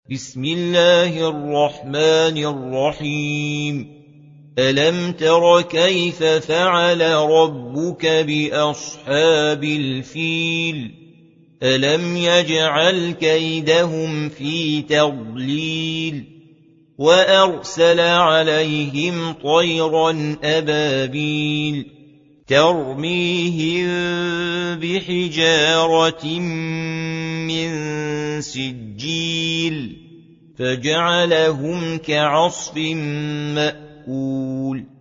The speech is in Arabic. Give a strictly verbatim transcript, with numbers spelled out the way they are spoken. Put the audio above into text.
بسم الله الرحمن الرحيم ألم تر كيف فعل ربك بأصحاب الفيل ألم يجعل كيدهم في تضليل وأرسل عليهم طيرا أبابيل ترميهم بحجارة من سجيل فجعلهم كعصف مأكول